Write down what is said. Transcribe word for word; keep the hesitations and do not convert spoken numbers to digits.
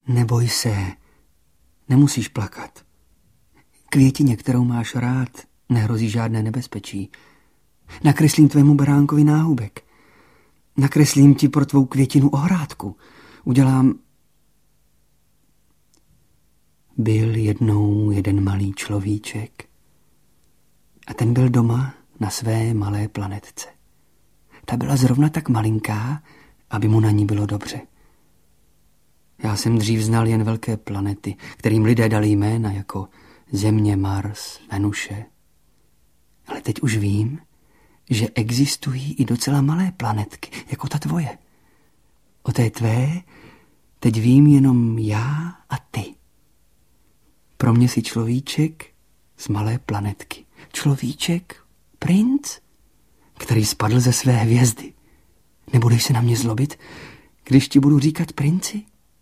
Neboj se, nemusíš plakat. Květině, kterou máš rád, nehrozí žádné nebezpečí. Nakreslím tvému beránkovi náhubek. Nakreslím ti pro tvou květinu ohrádku. Udělám... Byl jednou jeden malý človíček a ten byl doma na své malé planetce. Ta byla zrovna tak malinká, aby mu na ní bylo dobře. Já jsem dřív znal jen velké planety, kterým lidé dali jména jako Země, Mars, Venuše. Ale teď už vím, že existují i docela malé planetky, jako ta tvoje. O té tvé teď vím jenom já a ty. Pro mě si človíček z malé planetky. Človíček, princ, který spadl ze své hvězdy. Nebudeš se na mě zlobit, když ti budu říkat princi?